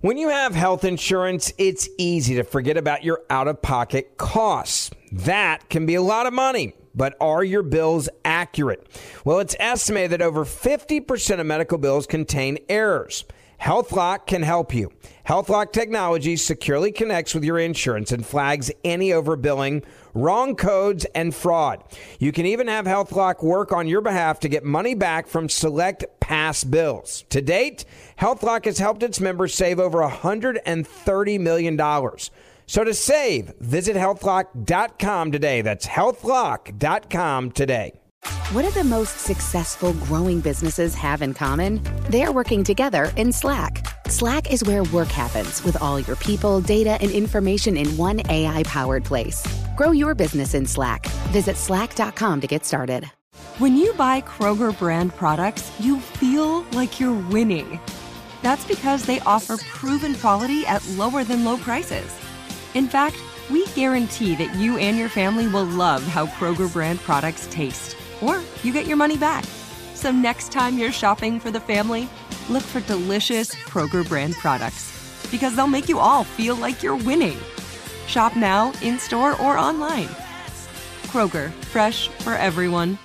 When you have health insurance, it's easy to forget about your out-of-pocket costs. That can be a lot of money, but are your bills accurate? Well, it's estimated that over 50% of medical bills contain errors. HealthLock can help you. HealthLock technology securely connects with your insurance and flags any overbilling, wrong codes, and fraud. You can even have HealthLock work on your behalf to get money back from select past bills. To date, HealthLock has helped its members save over $130 million. So to save, visit healthlock.com today. That's healthlock.com today. What do the most successful growing businesses have in common? They're working together in Slack. Slack is where work happens with all your people, data, and information in one AI-powered place. Grow your business in Slack. Visit slack.com to get started. When you buy Kroger brand products, you feel like you're winning. That's because they offer proven quality at lower than low prices. In fact, we guarantee that you and your family will love how Kroger brand products taste. Or you get your money back. So next time you're shopping for the family, look for delicious Kroger brand products, because they'll make you all feel like you're winning. Shop now, in-store, or online. Kroger, fresh for everyone.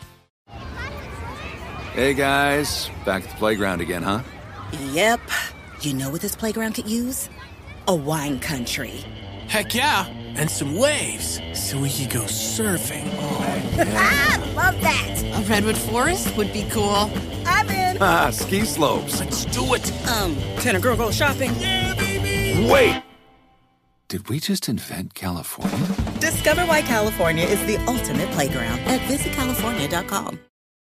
Hey guys, back at the playground again, huh? Yep. You know what this playground could use? A wine country. Heck yeah, and some waves, so we could go surfing. Oh, yeah. Ah, love that. A redwood forest would be cool. I'm in. Ah, ski slopes. Let's do it. Can a girl go shopping? Yeah, baby. Wait! Did we just invent California? Discover why California is the ultimate playground at visitcalifornia.com.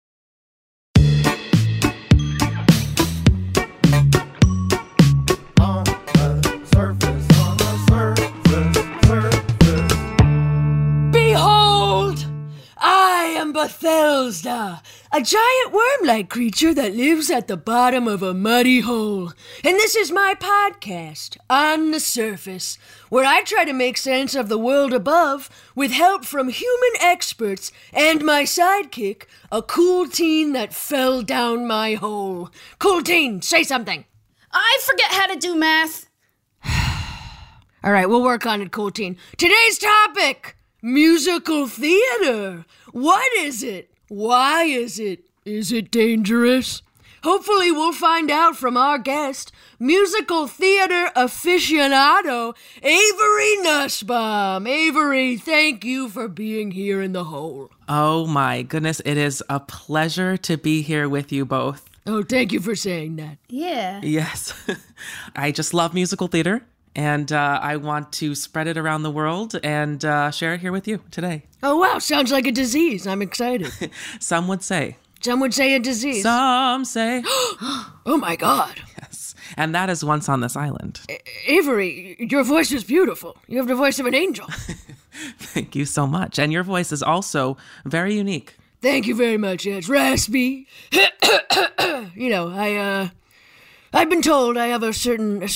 Bethesda, a giant worm-like creature that lives at the bottom of a muddy hole. And this is my podcast, On the Surface, where I try to make sense of the world above with help from human experts and my sidekick, a cool teen that fell down my hole. Cool teen, say something. I forget how to do math. All right, we'll work on it, cool teen. Today's topic: musical theater. What is it? Why is it? Is it dangerous? Hopefully we'll find out from our guest, musical theater aficionado, Avery Nussbaum. Avery, thank you for being here in the hole. Oh my goodness, it is a pleasure to be here with you both. Oh, thank you for saying that. Yeah. Yes. I just love musical theater. And I want to spread it around the world and share it here with you today. Oh, wow. Sounds like a disease. I'm excited. Some would say. Some would say a disease. Some say. Oh, my God. Yes. And that is Once on This Island. Avery, your voice is beautiful. You have the voice of an angel. Thank you so much. And your voice is also very unique. Thank you very much. Yeah, it's raspy. You know, I've been told I have a certain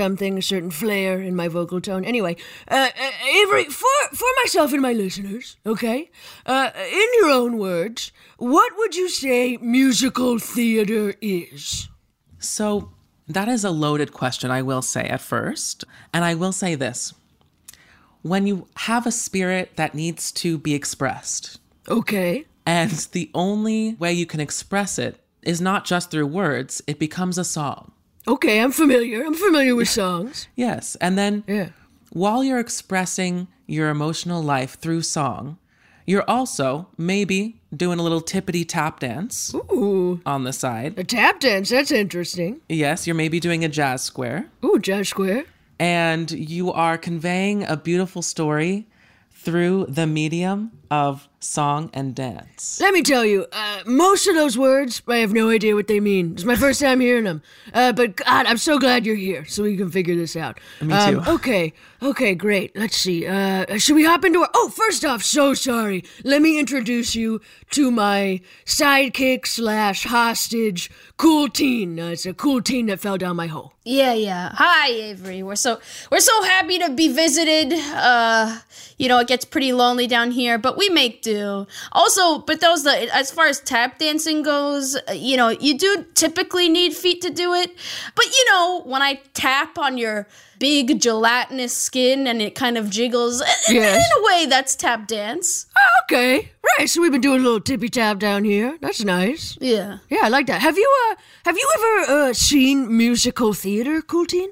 flair in my vocal tone. Anyway, Avery, for myself and my listeners, okay? In your own words, what would you say musical theater is? So, that is a loaded question, I will say at first. And I will say this. When you have a spirit that needs to be expressed. Okay. And the only way you can express it is not just through words, it becomes a song. Okay, I'm familiar. I'm familiar with songs. Yes, and then while you're expressing your emotional life through song, you're also maybe doing a little tippity tap dance. Ooh. On the side. A tap dance, that's interesting. Yes, you're maybe doing a jazz square. Ooh, jazz square. And you are conveying a beautiful story through the medium of song and dance. Let me tell you, most of those words, I have no idea what they mean. It's my first time hearing them. But God, I'm so glad you're here so we can figure this out. Me too. Okay, great. Let's see. Should we hop into Oh, first off, so sorry. Let me introduce you to my sidekick / hostage, cool teen. It's a cool teen that fell down my hole. Yeah. Hi, Avery. We're so happy to be visited. It gets pretty lonely down here, but we make do. Also, but as far as tap dancing goes, you do typically need feet to do it. But when I tap on your big gelatinous skin and it kind of jiggles, Yes. in a way, that's tap dance. Oh, okay. Right, so we've been doing a little tippy tap down here. That's nice. Yeah. Yeah, I like that. Have you ever seen musical theater, Coolteen?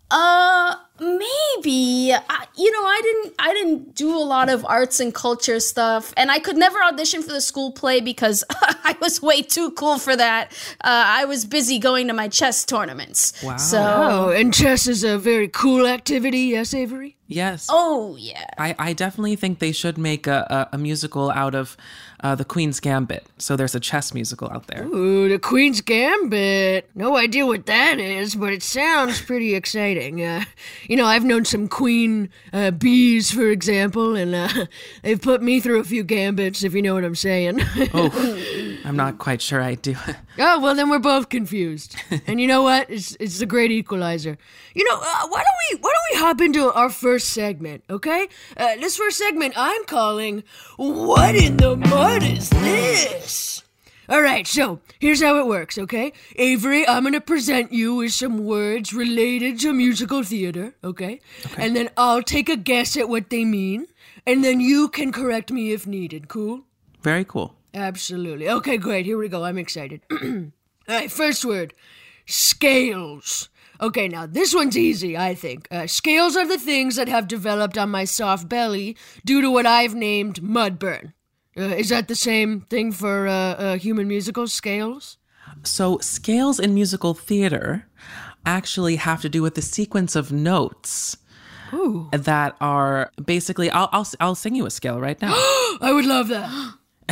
Maybe. I didn't do a lot of arts and culture stuff, and I could never audition for the school play because I was way too cool for that. I was busy going to my chess tournaments. Wow. Oh, and chess is a very cool activity, yes, Avery? Yes. Oh, yeah. I definitely think they should make a musical out of the Queen's Gambit. So there's a chess musical out there. Ooh, the Queen's Gambit. No idea what that is, but it sounds pretty exciting. I've known some queen bees, for example, and they've put me through a few gambits, if you know what I'm saying. Oh, I'm not quite sure I do. Oh, well, then we're both confused. And you know what? It's a great equalizer. Why don't we hop into our first segment, okay? This first segment I'm calling, What in the Mud is This? All right, so here's how it works, okay? Avery, I'm going to present you with some words related to musical theater, okay? And then I'll take a guess at what they mean, and then you can correct me if needed, cool? Very cool. Absolutely. Okay, great. Here we go. I'm excited. All right, first word, scales. Okay, now this one's easy, I think. Scales are the things that have developed on my soft belly due to what I've named mudburn. Is that the same thing for human musical scales? So scales in musical theater actually have to do with the sequence of notes. Ooh. That are basically, I'll sing you a scale right now. I would love that.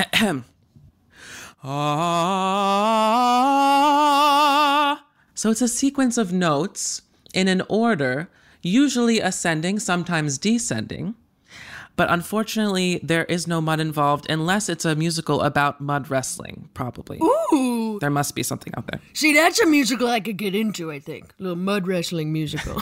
So it's a sequence of notes in an order, usually ascending, sometimes descending. But unfortunately, there is no mud involved unless it's a musical about mud wrestling, probably. Ooh. There must be something out there. See, that's a musical I could get into, I think. A little mud wrestling musical.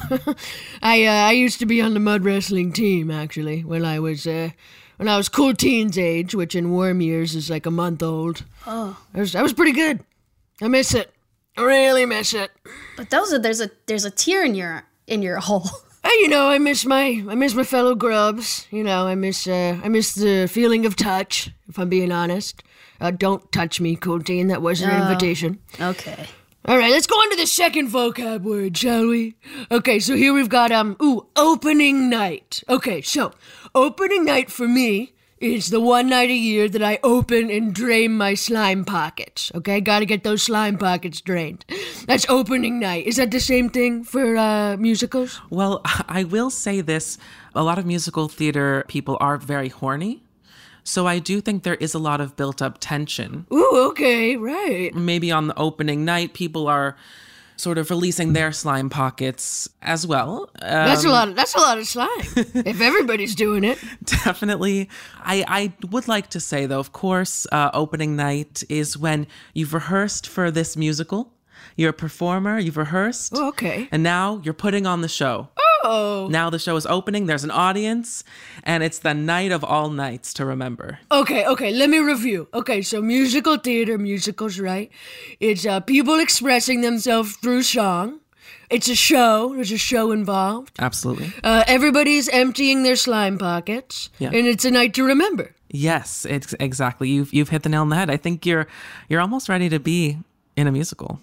I used to be on the mud wrestling team, actually, when I was cool teens age, which in warm years is like a month old. Oh. I was pretty good. I miss it. I really miss it. But there's a tear in your hole. I miss my fellow grubs. I miss the feeling of touch, if I'm being honest. Don't touch me, Coolteen. That wasn't an invitation. Okay. All right, let's go on to the second vocab word, shall we? Okay, so here we've got, opening night. Okay, so opening night for me is the one night a year that I open and drain my slime pockets. Okay, gotta get those slime pockets drained. That's opening night. Is that the same thing for musicals? Well, I will say this. A lot of musical theater people are very horny. So I do think there is a lot of built-up tension. Ooh, okay, right. Maybe on the opening night, people are sort of releasing their slime pockets as well. That's a lot of slime. If everybody's doing it. Definitely. I would like to say, though, of course, opening night is when you've rehearsed for this musical. You're a performer, you've rehearsed. Oh, okay. And now you're putting on the show. Oh. Now the show is opening, there's an audience, and it's the night of all nights to remember. Okay, let me review. Okay, so musical theater, musicals, right? It's people expressing themselves through song. It's a show. There's a show involved. Absolutely. Everybody's emptying their slime pockets. Yeah. And it's a night to remember. Yes, it's exactly. You've hit the nail on the head. I think you're almost ready to be in a musical.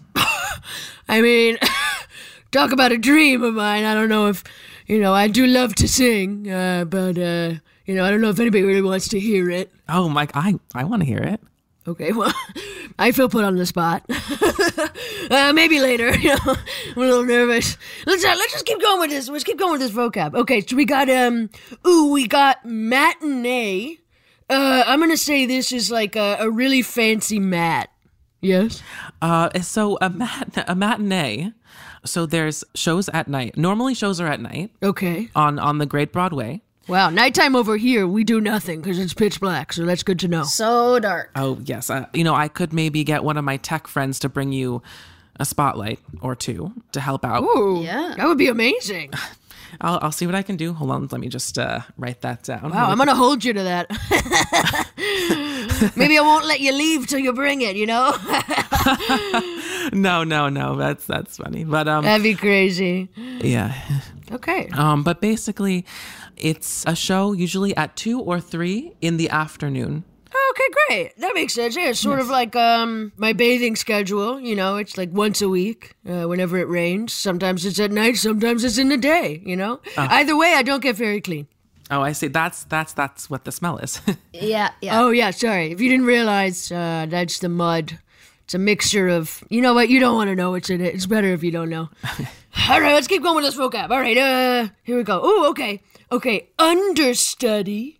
I mean, talk about a dream of mine. I don't know if, I do love to sing, but, I don't know if anybody really wants to hear it. Oh, Mike, I want to hear it. Okay, well, I feel put on the spot. Maybe later, I'm a little nervous. Let's just keep going with this. Let's keep going with this vocab. Okay, so we got matinee. I'm going to say this is like a really fancy mat. Yes? So a matinee, so there's shows at night. Normally shows are at night. Okay. On the Great Broadway. Wow, nighttime over here, we do nothing because it's pitch black, so that's good to know. So dark. Oh, yes. I could maybe get one of my tech friends to bring you a spotlight or two to help out. Ooh, yeah. That would be amazing. I'll see what I can do. Hold on, let me just write that down. Wow, I'm gonna hold you to that. Maybe I won't let you leave till you bring it. No. That's funny. But that'd be crazy. Yeah. Okay. But basically, it's a show usually at 2 or 3 in the afternoon. Okay, great. That makes sense. Yeah, it's sort of like my bathing schedule. It's like once a week, whenever it rains. Sometimes it's at night, sometimes it's in the day, Either way, I don't get very clean. Oh, I see. That's what the smell is. Yeah. Oh, yeah, sorry. If you didn't realize, that's the mud. It's a mixture of, you know what, you don't want to know what's in it. It's better if you don't know. All right, let's keep going with this vocab. All right, here we go. Oh, okay. Okay, understudy.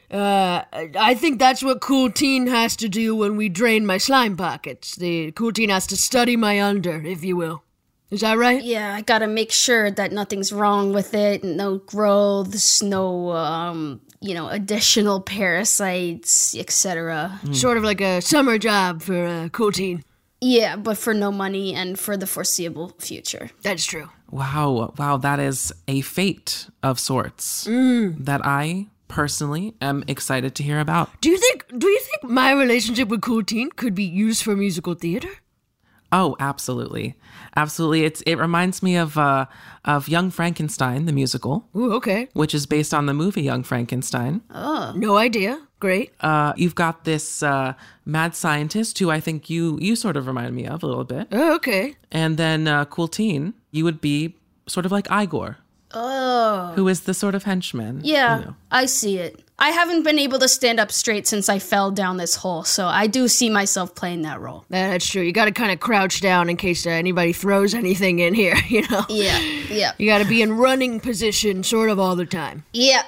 I think that's what Cool Teen has to do when we drain my slime pockets. The Cool Teen has to study my under, if you will. Is that right? Yeah, I gotta make sure that nothing's wrong with it. No growths, no, additional parasites, etc. Sort of like a summer job for Cool Teen. Yeah, but for no money and for the foreseeable future. That's true. Wow, that is a fate of sorts that I personally am excited to hear about. Do you think my relationship with Cool Teen could be used for musical theater? Oh, absolutely. It reminds me of Young Frankenstein, the musical. Ooh, okay. Which is based on the movie Young Frankenstein. Oh, no idea. Great. You've got this mad scientist who I think you sort of remind me of a little bit. Oh, okay. And then Cool Teen, you would be sort of like Igor. Oh. Who is the sort of henchman. Yeah, I see it. I haven't been able to stand up straight since I fell down this hole, so I do see myself playing that role. That's true. You got to kind of crouch down in case anybody throws anything in here, Yeah. You got to be in running position sort of all the time. Yeah.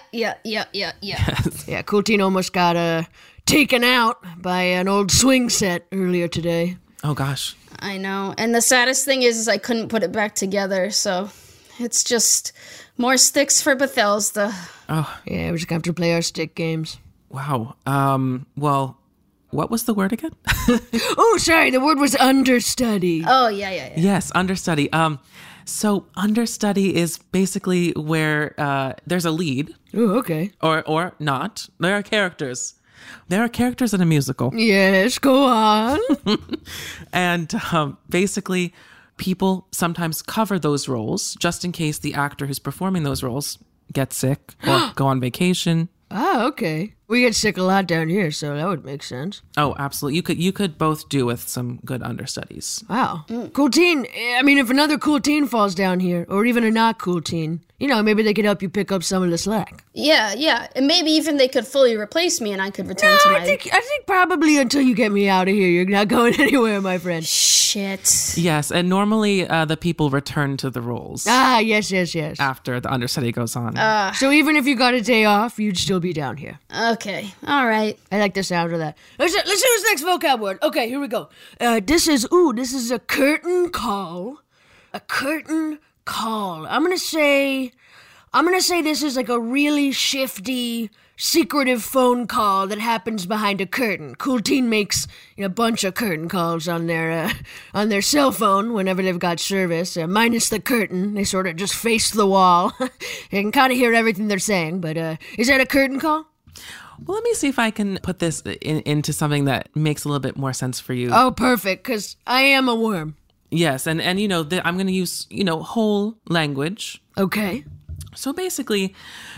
Yeah, Cool Teen almost got taken out by an old swing set earlier today. Oh, gosh. I know. And the saddest thing is I couldn't put it back together, so it's just more sticks for Bethesda. Oh. Yeah, we're just going to have to play our stick games. Wow. Well, what was the word again? Oh, sorry. The word was understudy. Oh, yeah. Yes, understudy. So understudy is basically where there's a lead. Oh, okay. Or not. There are characters. There are characters in a musical. Yes, go on. And basically, people sometimes cover those roles just in case the actor who's performing those roles gets sick or go on vacation. Oh, okay. We get sick a lot down here, so that would make sense. Oh, absolutely. You could both do with some good understudies. Wow. Cool Teen. I mean, if another Cool Teen falls down here, or even a not Cool Teen, maybe they could help you pick up some of the slack. Yeah. And maybe even they could fully replace me and I could return to my... I think probably until you get me out of here, you're not going anywhere, my friend. Shit. Yes, and normally the people return to the roles. Ah, yes. After the understudy goes on. So even if you got a day off, you'd still be down here. Okay. All right. I like the sound of that. Let's do this next vocab word. Okay, here we go. This is a curtain call. A curtain call. I'm gonna say this is like a really shifty, secretive phone call that happens behind a curtain. Cool Teen makes a bunch of curtain calls on their cell phone whenever they've got service, minus the curtain. They sort of just face the wall. You can kind of hear everything they're saying, but is that a curtain call? Well, let me see if I can put this into something that makes a little bit more sense for you. Oh, perfect, because I am a worm. Yes, and I'm going to use, whole language. Okay. So basically,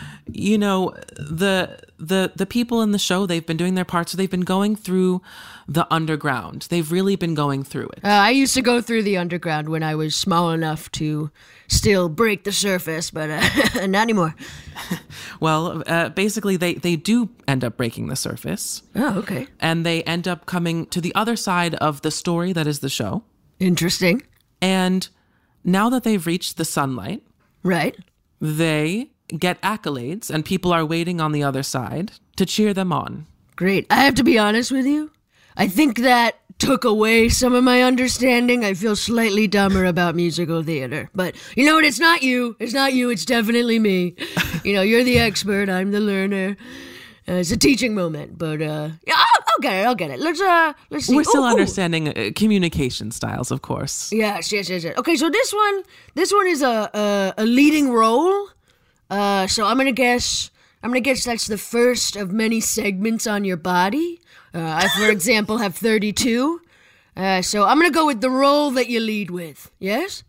the people in the show, they've been doing their part, so they've been going through the underground. They've really been going through it. I used to go through the underground when I was small enough to still break the surface, but not anymore. Well, basically, they do end up breaking the surface. Oh, okay. And they end up coming to the other side of the story that is the show. Interesting. And now that they've reached the sunlight... Right. They get accolades, and people are waiting on the other side to cheer them on. Great. I have to be honest with you. I think that took away some of my understanding. I feel slightly dumber about musical theater. But you know what? It's not you. It's definitely me. You're the expert. I'm the learner. It's a teaching moment, but yeah, I'll get it. Let's see. We're still understanding communication styles, of course. Yes. Okay, so this one is a leading role. So I'm gonna guess that's the first of many segments on your body. I, for example, have 32. So I'm gonna go with the role that you lead with. Yes.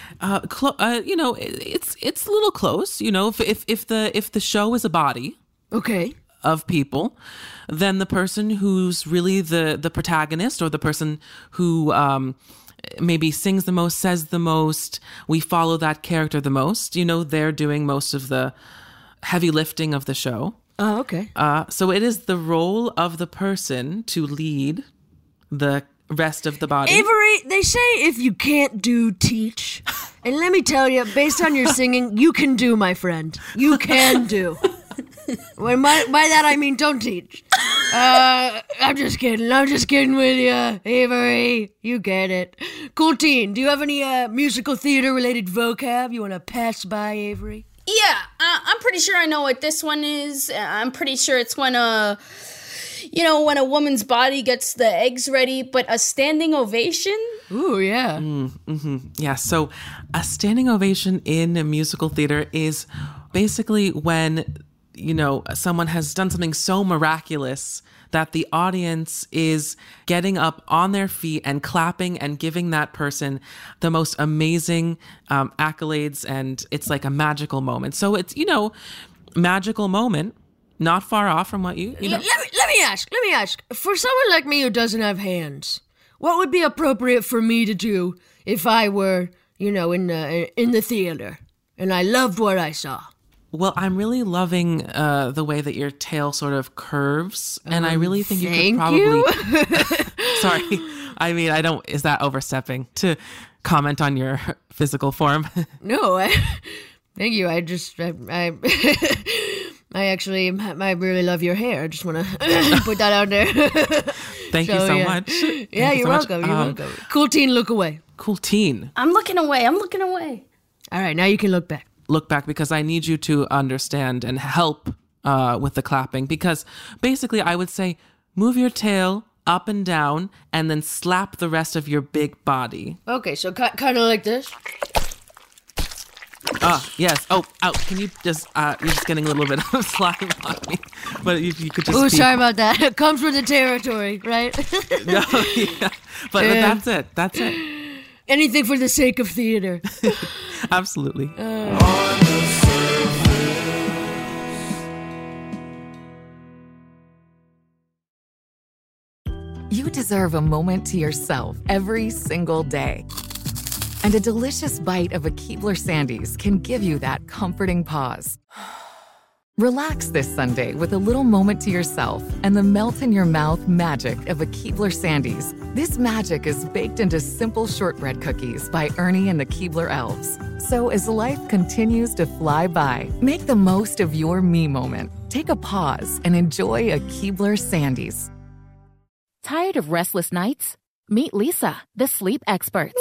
It's a little close. If the show is a body, okay, of people, then the person who's really the protagonist, or the person who maybe sings the most, says the most, we follow that character the most. They're doing most of the heavy lifting of the show. Oh, okay. So it is the role of the person to lead the rest of the body. Avery, they say if you can't do, teach. And let me tell you, based on your singing, you can do, my friend. You can do. By that I mean don't teach. I'm just kidding with you, Avery. You get it. Cool Teen, do you have any musical theater related vocab you want to pass by, Avery? Yeah, I'm pretty sure I know what this one is. I'm pretty sure it's when a woman's body gets the eggs ready, but a standing ovation. Ooh, yeah. Yeah, so a standing ovation in a musical theater is basically when someone has done something so miraculous that the audience is getting up on their feet and clapping and giving that person the most amazing accolades, and it's like a magical moment. So it's, magical moment, not far off from what you know. Let me ask. For someone like me who doesn't have hands, what would be appropriate for me to do if I were, in the theater and I loved what I saw? Well, I'm really loving the way that your tail sort of curves, and I really think you could probably... Sorry. I mean, is that overstepping to comment on your physical form? No, thank you. I really love your hair. I just want to put that out there. Thank you so much. Yeah, you're welcome. You're welcome. Cool Teen, look away. Cool Teen. I'm looking away. All right, now you can look back. Look back, because I need you to understand and help with the clapping, because basically I would say move your tail up and down and then slap the rest of your big body. Okay, so kind of like this. Yes. Oh, out. Can you just, you're just getting a little bit of slime on me, but you could just... Oh, sorry about that. It comes with the territory, right? No, yeah. But that's it. Anything for the sake of theater. Absolutely. You deserve a moment to yourself every single day. And a delicious bite of a Keebler Sandies can give you that comforting pause. Relax this Sunday with a little moment to yourself and the melt-in-your-mouth magic of a Keebler Sandies. This magic is baked into simple shortbread cookies by Ernie and the Keebler Elves. So as life continues to fly by, make the most of your me moment. Take a pause and enjoy a Keebler Sandies. Tired of restless nights? Meet Leesa, the sleep experts.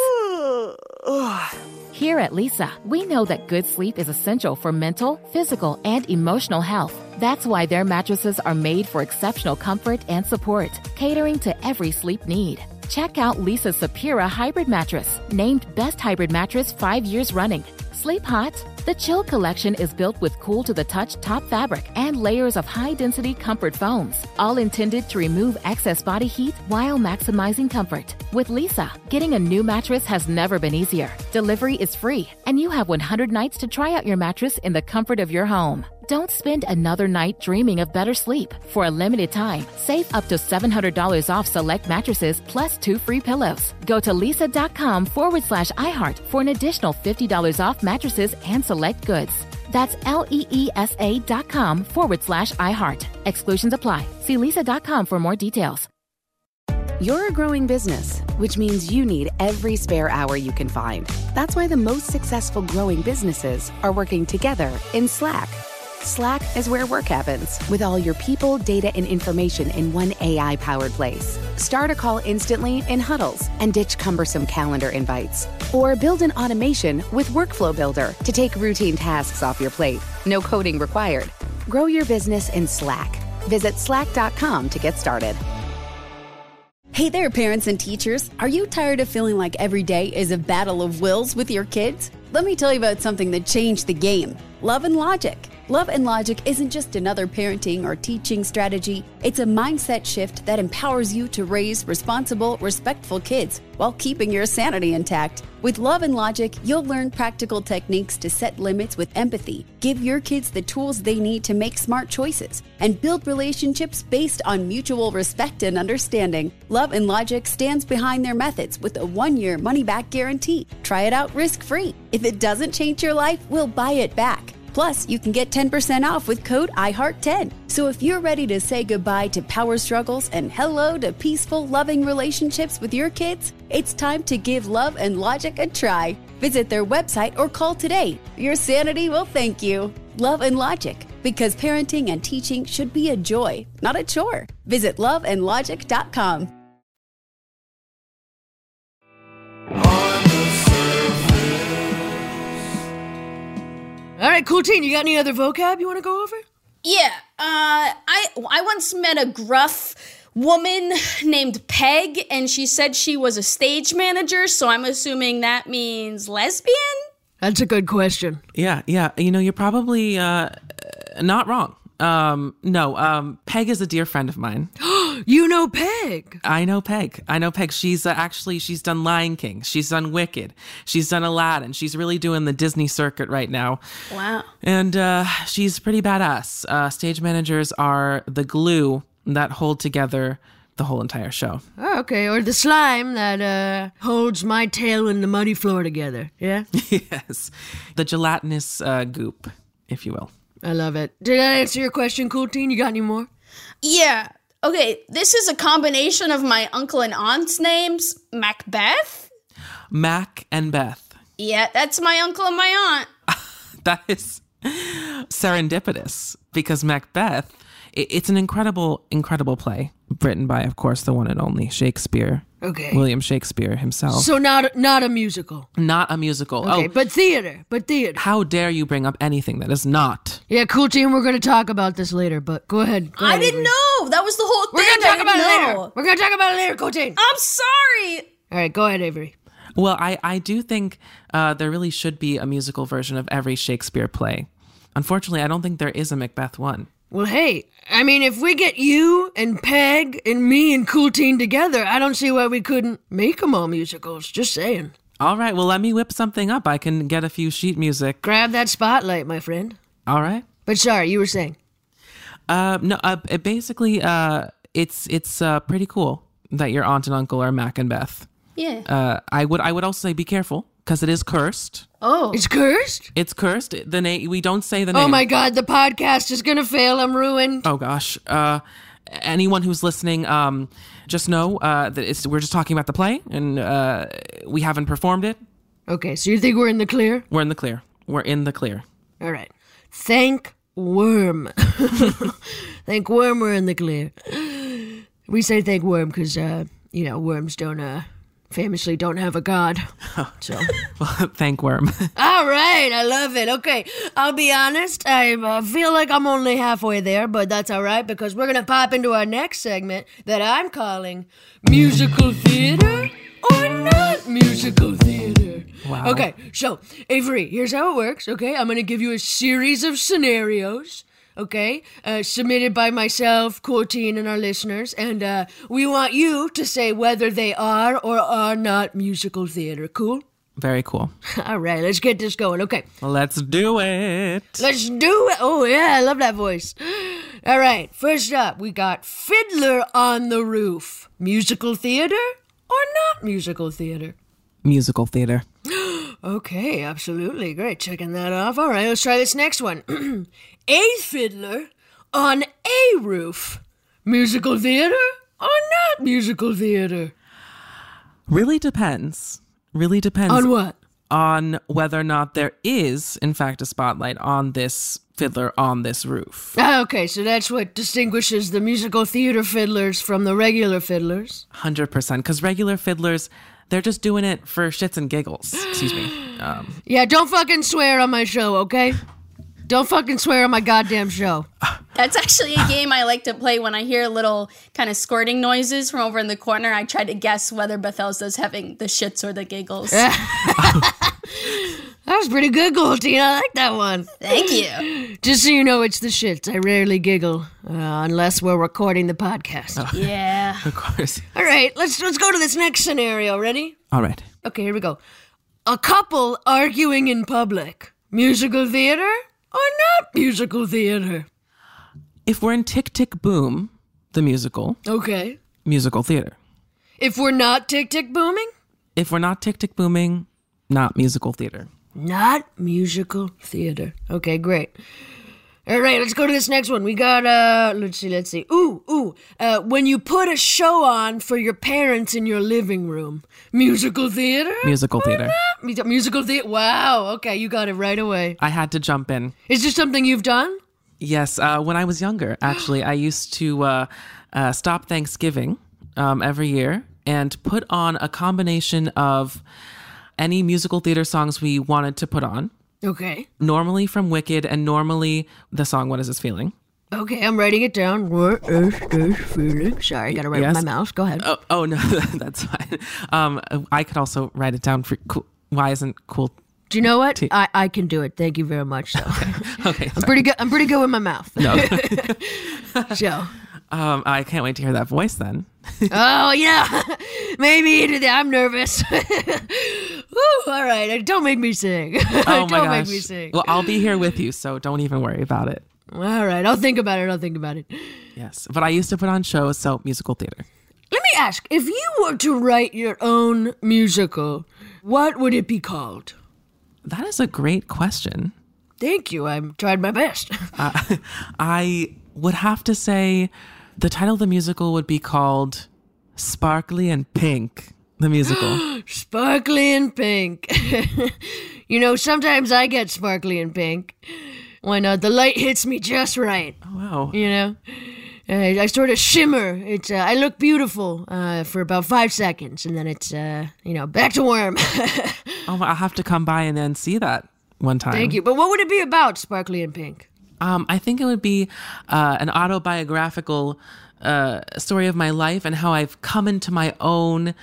Here at Leesa, we know that good sleep is essential for mental, physical, and emotional health. That's why their mattresses are made for exceptional comfort and support, catering to every sleep need. Check out Leesa's Sapira Hybrid Mattress, named Best Hybrid Mattress 5 years running. Sleep hot? The Chill Collection is built with cool-to-the-touch top fabric and layers of high-density comfort foams, all intended to remove excess body heat while maximizing comfort. With Leesa, getting a new mattress has never been easier. Delivery is free, and you have 100 nights to try out your mattress in the comfort of your home. Don't spend another night dreaming of better sleep. For a limited time, save up to $700 off select mattresses plus 2 free pillows. Go to leesa.com/iHeart for an additional $50 off mattresses and select goods. That's LEESA.com/iHeart. Exclusions apply. See leesa.com for more details. You're a growing business, which means you need every spare hour you can find. That's why the most successful growing businesses are working together in Slack. Slack is where work happens, with all your people, data, and information in one AI-powered place. Start a call instantly in huddles and ditch cumbersome calendar invites. Or build an automation with Workflow Builder to take routine tasks off your plate. No coding required. Grow your business in Slack. Visit slack.com to get started. Hey there, parents and teachers. Are you tired of feeling like every day is a battle of wills with your kids? Let me tell you about something that changed the game. Love and Logic. Love and Logic isn't just another parenting or teaching strategy. It's a mindset shift that empowers you to raise responsible, respectful kids while keeping your sanity intact. With Love and Logic, you'll learn practical techniques to set limits with empathy, give your kids the tools they need to make smart choices, and build relationships based on mutual respect and understanding. Love and Logic stands behind their methods with a 1-year money-back guarantee. Try it out risk-free. If it doesn't change your life, we'll buy it back. Plus, you can get 10% off with code IHEART10. So if you're ready to say goodbye to power struggles and hello to peaceful, loving relationships with your kids, it's time to give Love and Logic a try. Visit their website or call today. Your sanity will thank you. Love and Logic, because parenting and teaching should be a joy, not a chore. Visit loveandlogic.com. All right, cool teen, you got any other vocab you want to go over? Yeah, I once met a gruff woman named Peg, and she said she was a stage manager, so I'm assuming that means lesbian? That's a good question. Yeah. You know, you're probably not wrong. No, Peg is a dear friend of mine. You know Peg? I know Peg. She's she's done Lion King. She's done Wicked. She's done Aladdin. She's really doing the Disney circuit right now. Wow. And she's pretty badass. Stage managers are the glue that hold together the whole entire show. Oh, okay. Or the slime that holds my tail and the muddy floor together. Yeah? Yes. The gelatinous goop, if you will. I love it. Did that answer your question, cool teen? You got any more? Yeah. Okay, this is a combination of my uncle and aunt's names. Macbeth? Mac and Beth. Yeah, that's my uncle and my aunt. That is serendipitous, because Macbeth, it's an incredible, incredible play written by, of course, the one and only Shakespeare. Okay. William Shakespeare himself. So not a musical. Not a musical. Okay, Oh, but theater. how dare you bring up anything that is not? Yeah, cool team, we're going to talk about this later, but go ahead. I didn't know. That was the whole thing. We're going to talk about it later. We're going to talk about it later, cool team. I'm sorry. All right, go ahead, Avery. Well, I do think there really should be a musical version of every Shakespeare play. Unfortunately, I don't think there is a Macbeth one. Well, hey, I mean, if we get you and Peg and me and Cool Teen together, I don't see why we couldn't make them all musicals. Just saying. All right, well, let me whip something up. I can get a few sheet music. Grab that spotlight, my friend. All right. But sorry, you were saying. Basically, it's pretty cool that your aunt and uncle are Mac and Beth. Yeah. I would also say be careful, because it is cursed. Oh. It's cursed? It's cursed. The name, we don't say the name. Oh my God, the podcast is gonna fail. I'm ruined. Oh gosh. Anyone who's listening, just know that we're just talking about the play, and we haven't performed it. Okay, so you think we're in the clear? We're in the clear. We're in the clear. All right. Thank Worm. Thank Worm, we're in the clear. We say thank Worm because, worms famously don't have a god. So. Well, thank Worm. All right, I love it. Okay, I'll be honest, I feel like I'm only halfway there, but that's all right because we're going to pop into our next segment that I'm calling Musical Theater or Not Musical Theater. Wow. Okay, so, Avery, here's how it works, okay? I'm going to give you a series of scenarios. Okay, submitted by myself, Cool Teen, and our listeners, and we want you to say whether they are or are not musical theater. Cool? Very cool. All right, let's get this going. Okay. Let's do it. Let's do it. Oh, yeah, I love that voice. All right, first up, we got Fiddler on the Roof. Musical theater or not musical theater? Musical theater. Okay, absolutely. Great, checking that off. All right, let's try this next one. A fiddler on a roof. Musical theater or not musical theater? Really depends. On what? On whether or not there is, in fact, a spotlight on this fiddler on this roof. Okay, so that's what distinguishes the musical theater fiddlers from the regular fiddlers. 100%, because regular fiddlers, they're just doing it for shits and giggles. Excuse me. Yeah, don't fucking swear on my show, okay? Don't fucking swear on my goddamn show. That's actually a game I like to play when I hear little kind of squirting noises from over in the corner. I try to guess whether Bethesda's having the shits or the giggles. That was pretty good, Goldie. I like that one. Thank you. Just so you know, it's the shits. I rarely giggle unless we're recording the podcast. Oh. Yeah. Of course. All right, let's go to this next scenario. Ready? All right. Okay, here we go. A couple arguing in public. Musical theater or not musical theater? If we're in Tick, Tick, Boom, the musical. Okay. Musical theater. If we're not Tick, Tick, Booming? If we're not Tick, Tick, Booming, not musical theater. Not musical theater. Okay, great. All right, let's go to this next one. We got, let's see. When you put a show on for your parents in your living room. Musical theater? Musical theater. Musical theater. Wow, okay, you got it right away. I had to jump in. Is this something you've done? Yes, when I was younger, actually, I used to stop Thanksgiving every year and put on a combination of any musical theater songs we wanted to put on. Okay. Normally from Wicked, and normally the song What Is This Feeling? Okay, I'm writing it down. What is this feeling? Sorry, I gotta write with my mouse. Go ahead. Oh no, that's fine. I could also write it down for cool. Why isn't cool? Do you know what? I can do it. Thank you very much. So. Okay. I'm pretty good with my mouth. No. So. I can't wait to hear that voice then. Oh, yeah. Maybe I'm nervous. Woo, all right. Don't make me sing. Oh, my gosh. Don't make me sing. Well, I'll be here with you, so don't even worry about it. All right. I'll think about it. Yes. But I used to put on shows, so musical theater. Let me ask, if you were to write your own musical, what would it be called? That is a great question. Thank you. I've tried my best. I would have to say the title of the musical would be called Sparkly and Pink, the musical. Sparkly and Pink. You know, sometimes I get sparkly and pink when the light hits me just right. Oh, wow. You know? I sort of shimmer. It's I look beautiful for about 5 seconds, and then it's, back to worm. Oh, I'll have to come by and then see that one time. Thank you. But what would it be about, Sparkly and Pink? I think it would be an autobiographical story of my life and how I've come into my own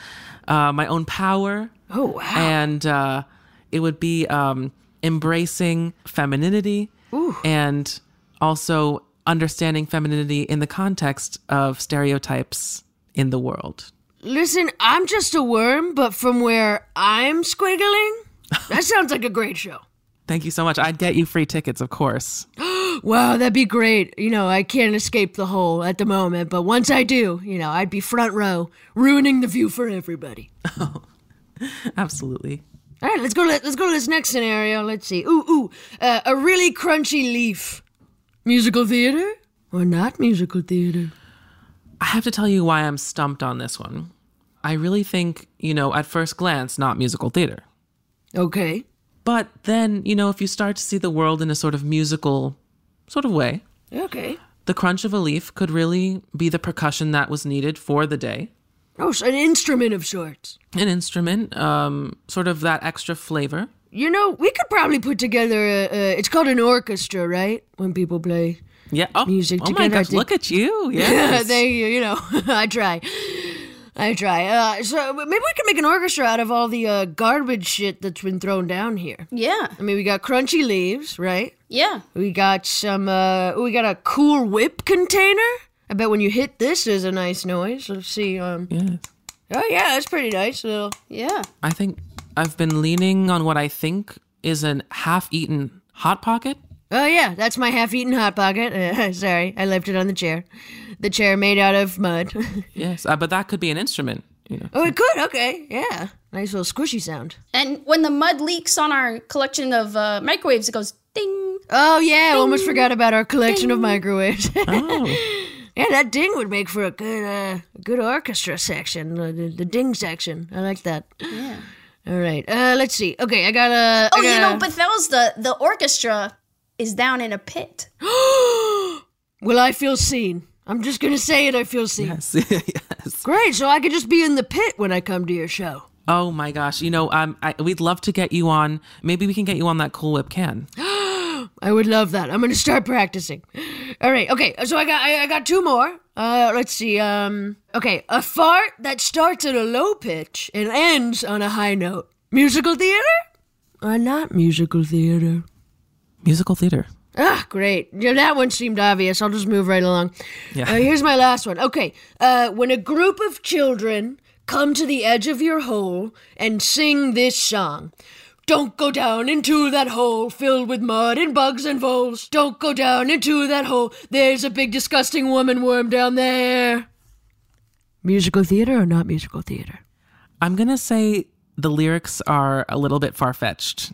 power. Oh, wow. And it would be embracing femininity. Ooh. And also understanding femininity in the context of stereotypes in the world. Listen, I'm just a worm, but from where I'm squiggling, that sounds like a great show. Thank you so much. I'd get you free tickets, of course. Wow, that'd be great. You know, I can't escape the hole at the moment, but once I do, I'd be front row, ruining the view for everybody. Oh, absolutely. All right, let's go to this next scenario. Let's see. A really crunchy leaf. Musical theater or not musical theater? I have to tell you why I'm stumped on this one. I really think, at first glance, not musical theater. Okay. But then, if you start to see the world in a sort of musical sort of way. Okay. The crunch of a leaf could really be the percussion that was needed for the day. Oh, so an instrument of sorts. An instrument, sort of that extra flavor. We could probably put together it's called an orchestra, right? When people play music together. Oh my gosh, look at you. Yes. Thank you, I try. So maybe we can make an orchestra out of all the garbage shit that's been thrown down here. Yeah. I mean, we got crunchy leaves, right? Yeah. We got some, we got a Cool Whip container. I bet when you hit this, there's a nice noise. Let's see. Yes. Oh, yeah, that's pretty nice. Yeah. I think I've been leaning on what I think is an half-eaten Hot Pocket. Oh, yeah, that's my half-eaten Hot Pocket. Sorry, I left it on the chair. The chair made out of mud. Yes, but that could be an instrument. Oh, it could? Okay, yeah. Nice little squishy sound. And when the mud leaks on our collection of microwaves, it goes ding. Oh, yeah, ding, I almost forgot about our collection of microwaves. Oh. Yeah, that ding would make for a good orchestra section, the ding section. I like that. Yeah. All right, let's see. Okay, I got a... Bethesda, the orchestra is down in a pit. Well, I feel seen. I'm just going to say it, I feel seen. Yes, yes. Great, so I could just be in the pit when I come to your show. Oh my gosh, we'd love to get you on. Maybe we can get you on that Cool Whip can. I would love that. I'm going to start practicing. All right. Okay. So I got 2 more. Let's see. Okay. A fart that starts at a low pitch and ends on a high note. Musical theater or not musical theater? Musical theater. Ah, great. Yeah, that one seemed obvious. I'll just move right along. Yeah. Here's my last one. Okay. When a group of children come to the edge of your hole and sing this song. Don't go down into that hole filled with mud and bugs and voles. Don't go down into that hole. There's a big disgusting woman worm down there. Musical theater or not musical theater? I'm going to say the lyrics are a little bit far-fetched,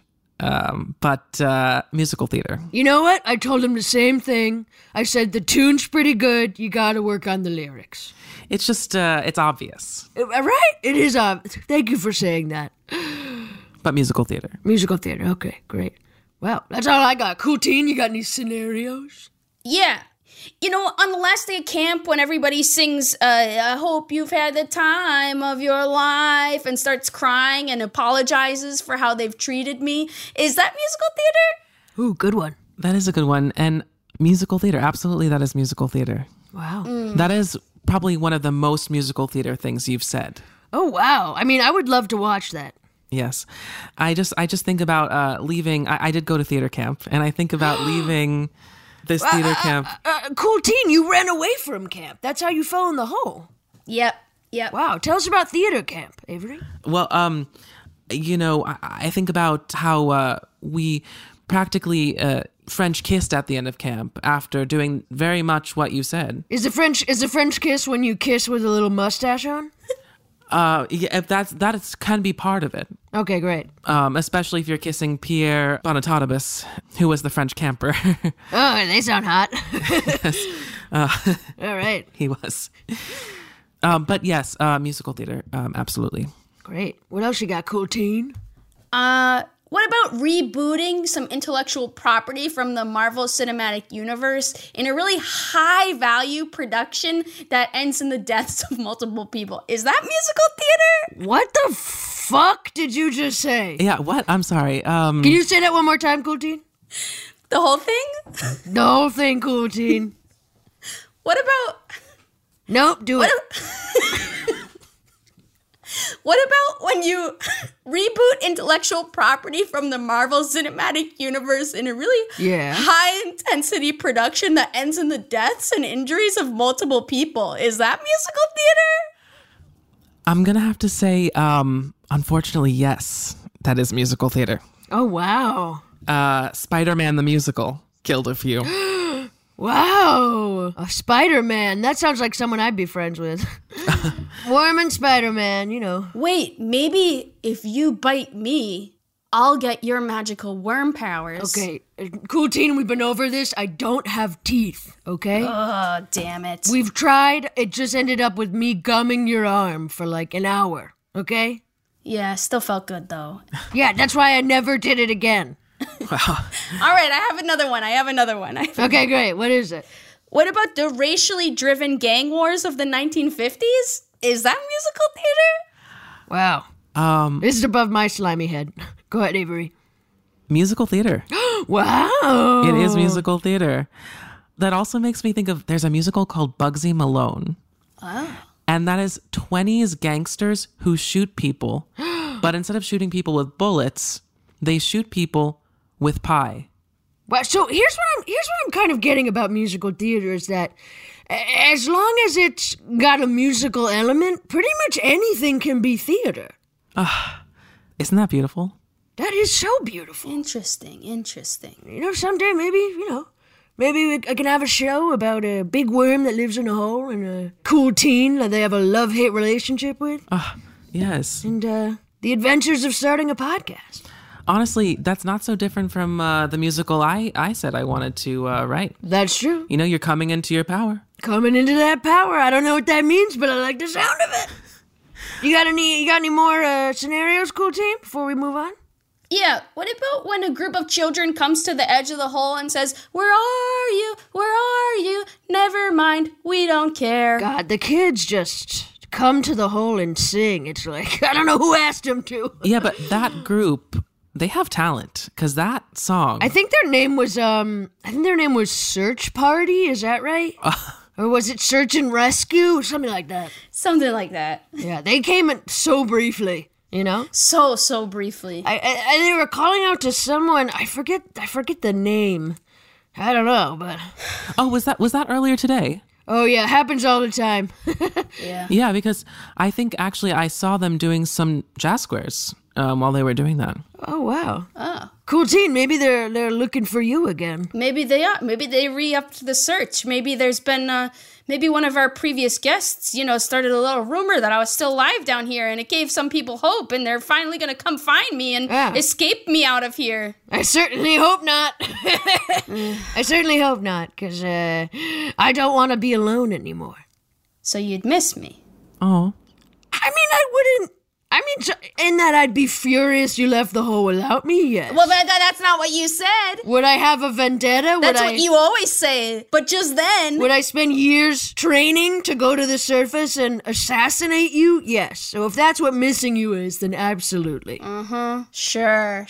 but musical theater. You know what? I told him the same thing. I said the tune's pretty good. You got to work on the lyrics. It's just, it's obvious. Right? It is obvious. Thank you for saying that. But musical theater. Musical theater. Okay, great. Well, that's all I got. Cool Teen, you got any scenarios? Yeah. You know, on the last day of camp, when everybody sings, I hope you've had the time of your life, and starts crying and apologizes for how they've treated me, is that musical theater? Ooh, good one. That is a good one. And musical theater, absolutely, that is musical theater. Wow. That is probably one of the most musical theater things you've said. Oh, wow. I mean, I would love to watch that. Yes. I just think about leaving. I did go to theater camp, and I think about leaving this theater camp. Cool Teen, you ran away from camp. That's how you fell in the hole. Yep. Wow. Tell us about theater camp, Avery. Well, you know, I think about how we practically French kissed at the end of camp after doing very much what you said. Is the French kiss when you kiss with a little mustache on? Yeah, if that can be part of it. Okay, great. Especially if you're kissing Pierre Bonnetatibus, who was the French camper. Oh, they sound hot. Yes. All right. He was. But yes, musical theater, absolutely. Great. What else you got, Cool Teen? What about rebooting some intellectual property from the Marvel Cinematic Universe in a really high-value production that ends in the deaths of multiple people? Is that musical theater? What the fuck did you just say? Yeah, what? I'm sorry. Can you say that one more time, Cool Teen? The whole thing? The whole thing, Cool Teen. What about... Nope, do it. What about when you reboot intellectual property from the Marvel Cinematic Universe in a really high-intensity production that ends in the deaths and injuries of multiple people? Is that musical theater? I'm going to have to say, unfortunately, yes, that is musical theater. Oh, wow. Spider-Man the musical killed a few. Wow. A Spider-Man. That sounds like someone I'd be friends with. Worm and Spider-Man, you know. Wait, maybe if you bite me, I'll get your magical worm powers. Okay, Cool Teen, we've been over this. I don't have teeth, okay? Oh, damn it. We've tried. It just ended up with me gumming your arm for like an hour, okay? Yeah, still felt good, though. Yeah, that's why I never did it again. Wow. All right, I have another one. Okay, great. What is it? What about the racially driven gang wars of the 1950s? Is that musical theater? Wow. This is above my slimy head. Go ahead, Avery. Musical theater. Wow. It is musical theater. That also makes me think of, there's a musical called Bugsy Malone. Oh. And that is 20s gangsters who shoot people. But instead of shooting people with bullets, they shoot people with pie. Well, so here's what I'm kind of getting about musical theater is that as long as it's got a musical element, pretty much anything can be theater. Isn't that beautiful? That is so beautiful. Interesting. You know, someday maybe I can have a show about a big worm that lives in a hole and a cool teen that they have a love-hate relationship with. Yes. And the adventures of starting a podcast. Honestly, that's not so different from the musical I said I wanted to write. That's true. You know, you're coming into your power. Coming into that power. I don't know what that means, but I like the sound of it. You got any more scenarios, Cool Team, before we move on? Yeah, what about when a group of children comes to the edge of the hole and says, "Where are you? Where are you? Never mind, we don't care." God, the kids just come to the hole and sing. It's like, I don't know who asked them to. Yeah, but that group they have talent, because that song... I think their name was Search Party, is that right? Or was it Search and Rescue? Something like that. Something like that. Yeah, they came in so briefly, you know? So briefly. And they were calling out to someone, I forget the name. I don't know, but... Oh, was that earlier today? Oh, yeah, happens all the time. Yeah. Yeah, because I think actually I saw them doing some jazz squares while they were doing that. Oh, wow. Oh. Cool teen, maybe they're looking for you again. Maybe they are. Maybe they re-upped the search. Maybe there's been, maybe one of our previous guests, started a little rumor that I was still alive down here, and it gave some people hope, and they're finally going to come find me and escape me out of here. I certainly hope not. I certainly hope not, because I don't want to be alone anymore. So you'd miss me? Oh. I mean, I wouldn't. In that I'd be furious you left the hole without me, yes. Well, that's not what you said. Would I have a vendetta? That's what you always say, but just then. Would I spend years training to go to the surface and assassinate you? Yes. So if that's what missing you is, then absolutely. Sure.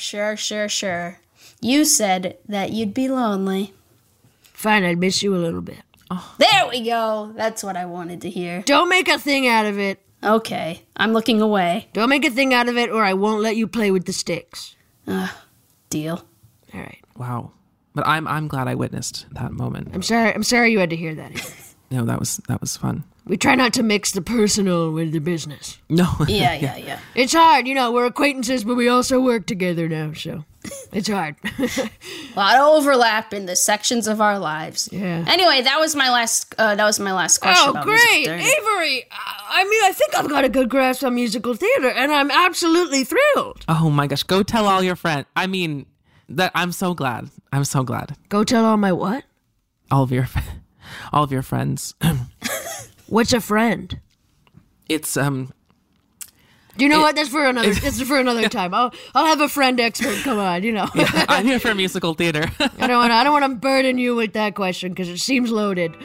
You said that you'd be lonely. Fine, I'd miss you a little bit. Oh. There we go. That's what I wanted to hear. Don't make a thing out of it. Okay, I'm looking away. Don't make a thing out of it or I won't let you play with the sticks. Deal. All right. Wow. But I'm glad I witnessed that moment. I'm sorry you had to hear that. No, that was fun. We try not to mix the personal with the business. No. Yeah. It's hard, we're acquaintances, but we also work together now, so it's hard. A lot of overlap in the sections of our lives. Yeah. Anyway, that was my last question. Oh, about great, Avery! I think I've got a good grasp on musical theater, and I'm absolutely thrilled. Oh my gosh, go tell all your friends. I'm so glad. Go tell all my what? All of your friends. What's a friend? It's Do you know what? That's for another time. I'll have a friend expert come on. Yeah, I'm here for musical theater. I don't want to burden you with that question because it seems loaded.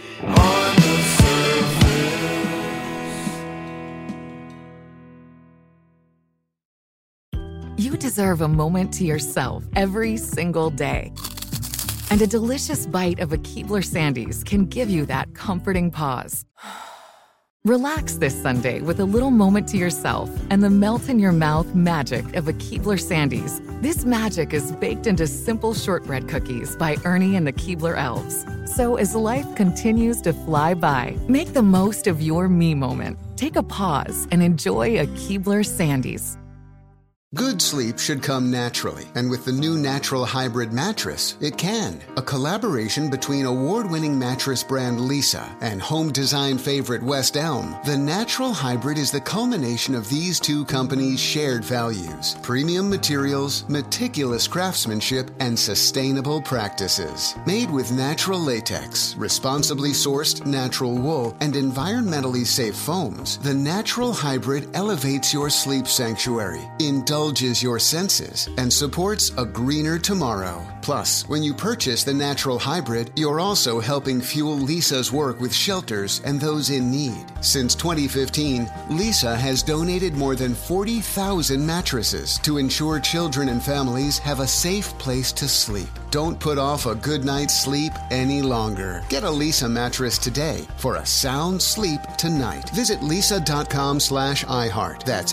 You deserve a moment to yourself every single day. And a delicious bite of a Keebler Sandies can give you that comforting pause. Relax this Sunday with a little moment to yourself and the melt-in-your-mouth magic of a Keebler Sandies. This magic is baked into simple shortbread cookies by Ernie and the Keebler Elves. So as life continues to fly by, make the most of your me moment. Take a pause and enjoy a Keebler Sandies. Good sleep should come naturally, and with the new Natural Hybrid mattress, it can. A collaboration between award-winning mattress brand Leesa and home design favorite West Elm, the Natural Hybrid is the culmination of these two companies' shared values: premium materials, meticulous craftsmanship, and sustainable practices. Made with natural latex, responsibly sourced natural wool, and environmentally safe foams, the Natural Hybrid elevates your sleep sanctuary, indulges your senses, and supports a greener tomorrow. Plus, when you purchase the Natural Hybrid, you're also helping fuel Leesa's work with shelters and those in need. Since 2015, Leesa has donated more than 40,000 mattresses to ensure children and families have a safe place to sleep. Don't put off a good night's sleep any longer. Get a Leesa mattress today for a sound sleep tonight. Visit leesa.com/iHeart. That's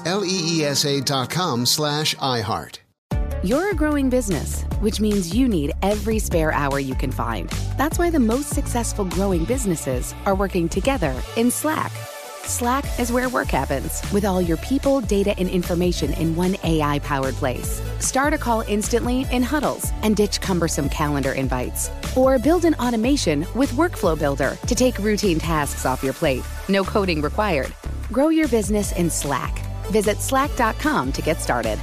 leesa.com/iHeart. You're a growing business, which means you need every spare hour you can find. That's why the most successful growing businesses are working together in Slack. Slack is where work happens, with all your people, data, and information in one AI-powered place. Start a call instantly in huddles and ditch cumbersome calendar invites. Or build an automation with Workflow Builder to take routine tasks off your plate. No coding required. Grow your business in Slack. Visit slack.com to get started.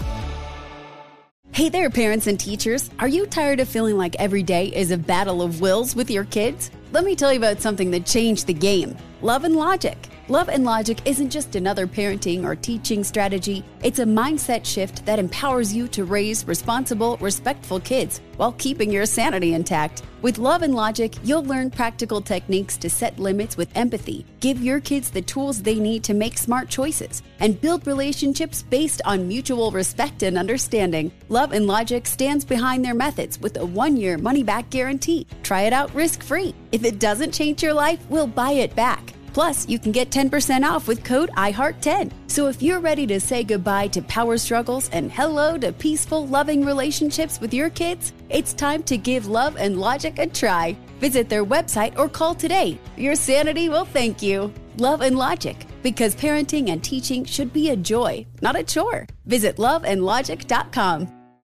Hey there, parents and teachers. Are you tired of feeling like every day is a battle of wills with your kids? Let me tell you about something that changed the game: Love and Logic. Love and Logic isn't just another parenting or teaching strategy. It's a mindset shift that empowers you to raise responsible, respectful kids while keeping your sanity intact. With Love and Logic, you'll learn practical techniques to set limits with empathy, give your kids the tools they need to make smart choices, and build relationships based on mutual respect and understanding. Love and Logic stands behind their methods with a 1-year money-back guarantee. Try it out risk-free. If it doesn't change your life, we'll buy it back. Plus, you can get 10% off with code IHEART10. So if you're ready to say goodbye to power struggles and hello to peaceful, loving relationships with your kids, it's time to give Love and Logic a try. Visit their website or call today. Your sanity will thank you. Love and Logic, because parenting and teaching should be a joy, not a chore. Visit loveandlogic.com.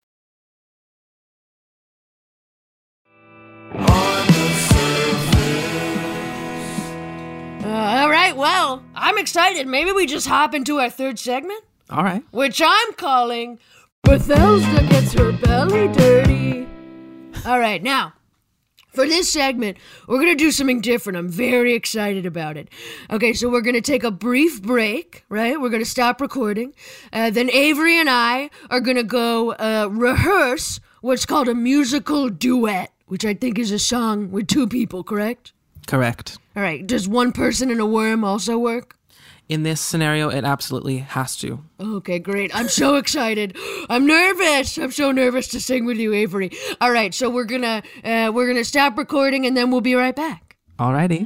All right, well, I'm excited. Maybe we just hop into our third segment? All right. Which I'm calling Bethesda Gets Her Belly Dirty. All right, now, for this segment, we're going to do something different. I'm very excited about it. Okay, so we're going to take a brief break, right? We're going to stop recording. Then Avery and I are going to go rehearse what's called a musical duet, which I think is a song with two people, correct? Correct. All right, does one person and a worm also work? In this scenario, it absolutely has to. Okay, great. I'm so excited. I'm nervous. I'm so nervous to sing with you, Avery. All right, so we're gonna stop recording and then we'll be right back. Alrighty.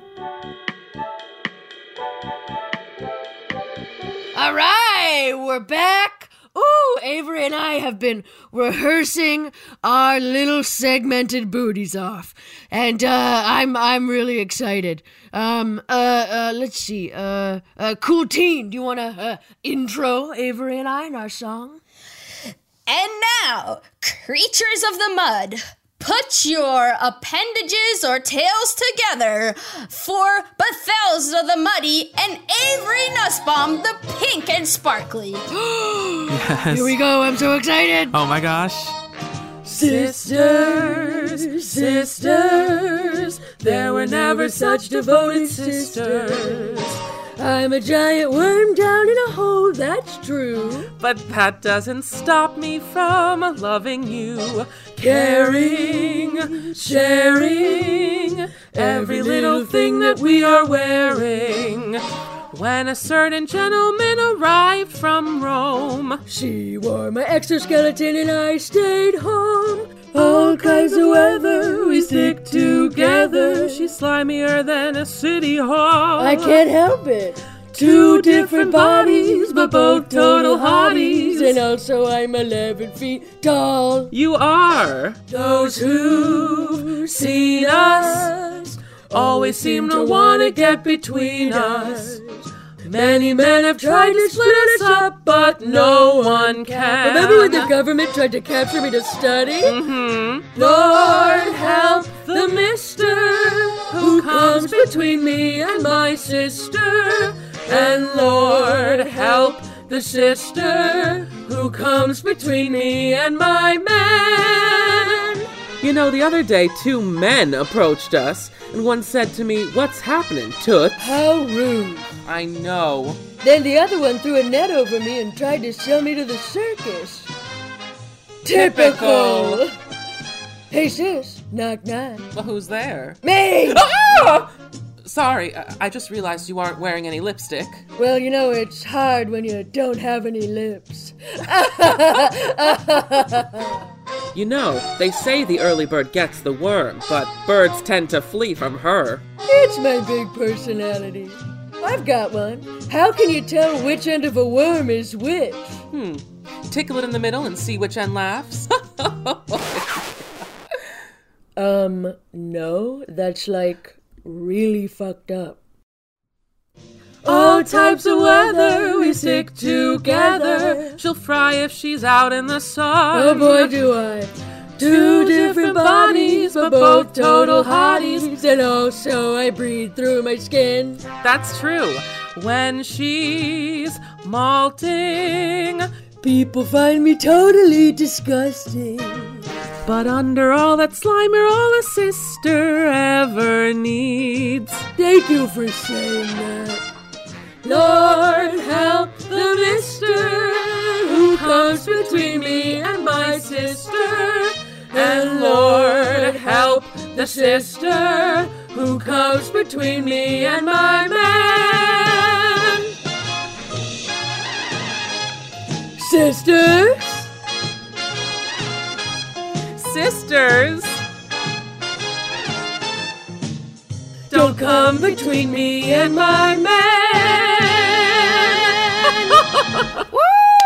All right, we're back. Ooh, Avery and I have been rehearsing our little segmented booties off, and I'm really excited. Let's see. Cool Teen, do you want to intro Avery and I in our song? And now, creatures of the mud, put your appendages or tails together for Bethesda the Muddy and Avery Nussbaum the Pink and Sparkly. Yes. Here we go, I'm so excited. Oh my gosh. Sisters, sisters, there were never such devoted sisters. I'm a giant worm down in a hole, that's true. But that doesn't stop me from loving you. Caring, sharing, every little thing that we are wearing. When a certain gentleman arrived from Rome, she wore my exoskeleton and I stayed home. All kinds of weather, we stick together. She's slimier than a city hall. I can't help it. Two different bodies, but both total hotties. And also I'm 11 feet tall. You are. Those who've seen us always seem to want to get between us. Many men have tried to split us up, but no one can. Remember when the government tried to capture me to study? Mm-hmm. Lord, help the mister who comes between me and my sister. And Lord, help the sister who comes between me and my man. You know, the other day, 2 men approached us, and one said to me, "What's happening, Toots?" How rude. I know. Then the other one threw a net over me and tried to sell me to the circus. Typical. Hey, sis. Knock, knock. Well, who's there? Me! Ah! Sorry, I just realized you aren't wearing any lipstick. Well, you know, it's hard when you don't have any lips. You know, they say the early bird gets the worm, but birds tend to flee from her. It's my big personality. I've got one. How can you tell which end of a worm is which? Tickle it in the middle and see which end laughs. No, that's like really fucked up. All types of weather, we stick together. She'll fry if she's out in the sun. Oh boy, do I. 2 different bodies, but both total hotties. And also I breathe through my skin. That's true. When she's malting, people find me totally disgusting. But under all that slime, you're all a sister ever needs. Thank you for saying that. Lord, help the mister who comes between me and my sister. And Lord, help the sister who comes between me and my man. Sisters? Sisters? Don't come between me and my man. Woo!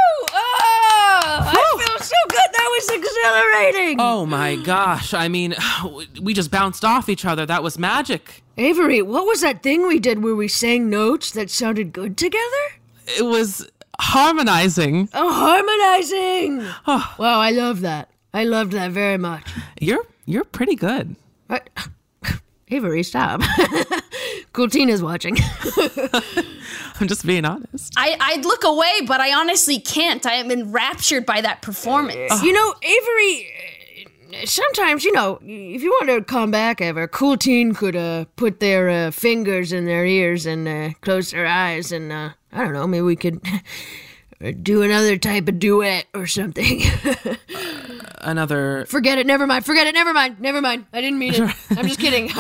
I feel so good. That was exhilarating. Oh my gosh. I mean, we just bounced off each other. That was magic. Avery, what was that thing we did where we sang notes that sounded good together? It was harmonizing. Oh, harmonizing. Oh. Wow, I love that. I loved that very much. You're pretty good. Avery, stop. Cooltina's watching. I'm just being honest. I'd look away, but I honestly can't. I am enraptured by that performance. You know, Avery, sometimes, you know, if you want to come back ever, Coolteen could put their fingers in their ears and close their eyes and, I don't know, maybe we could do another type of duet or something. Forget it, never mind. I didn't mean it. I'm just kidding.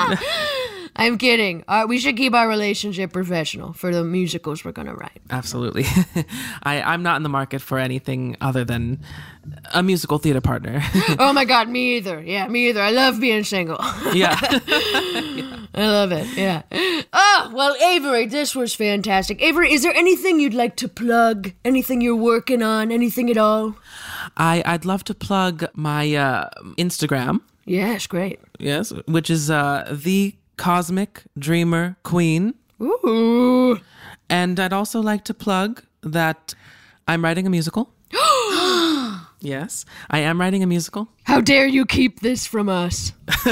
I'm kidding. We should keep our relationship professional for the musicals we're going to write. Absolutely. I'm not in the market for anything other than a musical theater partner. Oh my God, me either. Yeah, me either. I love being single. Yeah. I love it, yeah. Oh, well, Avery, this was fantastic. Avery, is there anything you'd like to plug? Anything you're working on? Anything at all? I'd love to plug my Instagram. Yes, great. Yes, which is The Cosmic Dreamer Queen. Ooh. And I'd also like to plug that I'm writing a musical. Yes, I am writing a musical. How dare you keep this from us?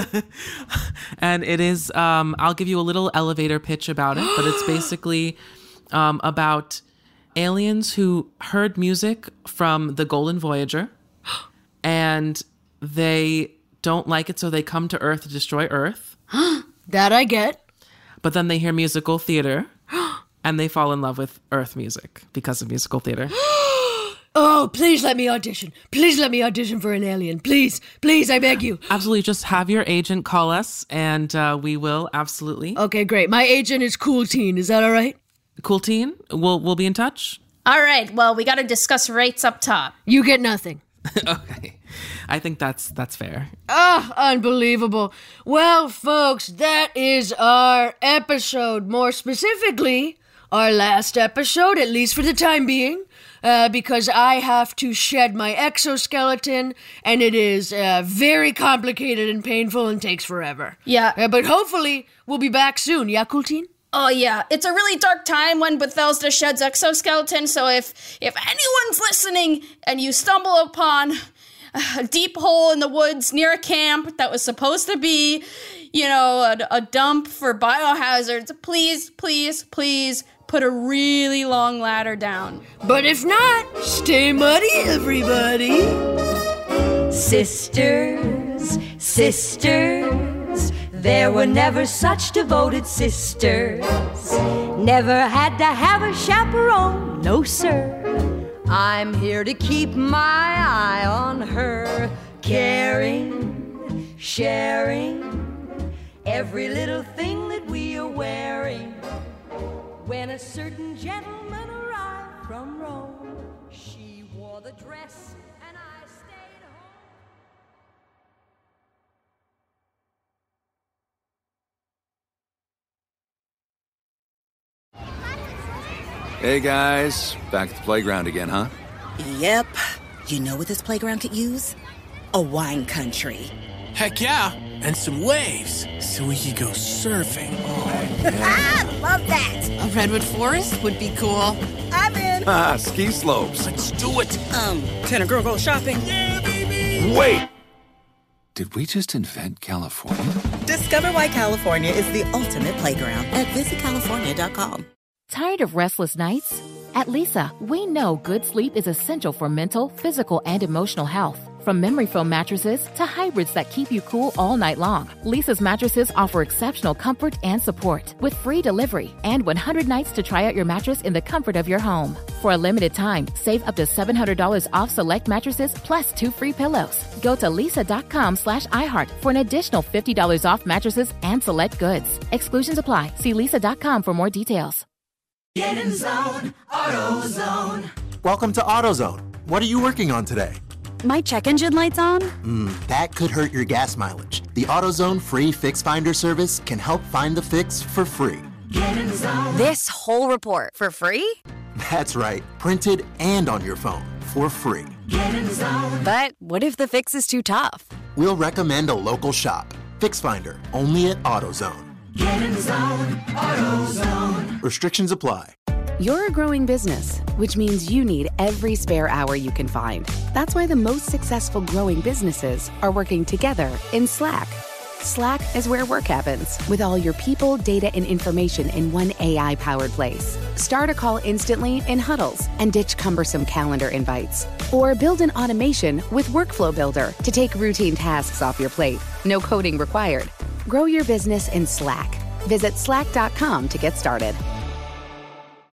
And it is, I'll give you a little elevator pitch about it, but it's basically about aliens who heard music from the Golden Voyager and they don't like it, so they come to Earth to destroy Earth. That I get. But then they hear musical theater and they fall in love with Earth music because of musical theater. Oh, please let me audition. Please let me audition for an alien. Please, please, I beg you. Absolutely. Just have your agent call us and we will absolutely. Okay, great. My agent is Coolteen. Is that all right? Coolteen, we'll be in touch. All right. Well, we got to discuss rates up top. You get nothing. Okay. I think that's fair. Oh, unbelievable. Well, folks, that is our episode. More specifically, our last episode, at least for the time being. Because I have to shed my exoskeleton, and it is very complicated and painful and takes forever. Yeah. But hopefully, we'll be back soon. Yeah, Coolteen? Oh, yeah. It's a really dark time when Bethesda sheds exoskeleton, so if anyone's listening and you stumble upon a deep hole in the woods near a camp that was supposed to be, you know, a dump for biohazards, please, please, please put a really long ladder down. But if not, stay muddy, everybody. Sisters, sisters, there were never such devoted sisters. Never had to have a chaperone, no sir. I'm here to keep my eye on her, caring, sharing every little thing that we are wearing. When a certain gentleman arrived from Rome, she wore the dress and I stayed home. Hey guys, back at the playground again, huh? Yep. You know what this playground could use? A wine country. Heck yeah, and some waves, so we could go surfing. Oh, yeah. Love that. A redwood forest would be cool. I'm in. Ski slopes. Let's do it. Can a girl go shopping? Yeah, baby. Wait! Did we just invent California? Discover why California is the ultimate playground at visitcalifornia.com. Tired of restless nights? At Leesa, we know good sleep is essential for mental, physical, and emotional health. From memory foam mattresses to hybrids that keep you cool all night long, Lisa's mattresses offer exceptional comfort and support with free delivery and 100 nights to try out your mattress in the comfort of your home. For a limited time, save up to $700 off select mattresses plus 2 free pillows. Go to lisa.com/iHeart for an additional $50 off mattresses and select goods. Exclusions apply. See lisa.com for more details. Get in zone, AutoZone. Welcome to AutoZone. What are you working on today? My check engine light's on? That could hurt your gas mileage. The AutoZone free Fix Finder service can help find the fix for free. Get in zone. This whole report for free? That's right, printed and on your phone for free. Get in zone. But what if the fix is too tough? We'll recommend a local shop. Fix Finder, only at AutoZone. Get in zone, AutoZone. Restrictions apply. You're a growing business, which means you need every spare hour you can find. That's why the most successful growing businesses are working together in Slack. Slack is where work happens, with all your people, data, and information in one AI-powered place. Start a call instantly in huddles and ditch cumbersome calendar invites. Or build an automation with Workflow Builder to take routine tasks off your plate. No coding required. Grow your business in Slack. Visit slack.com to get started.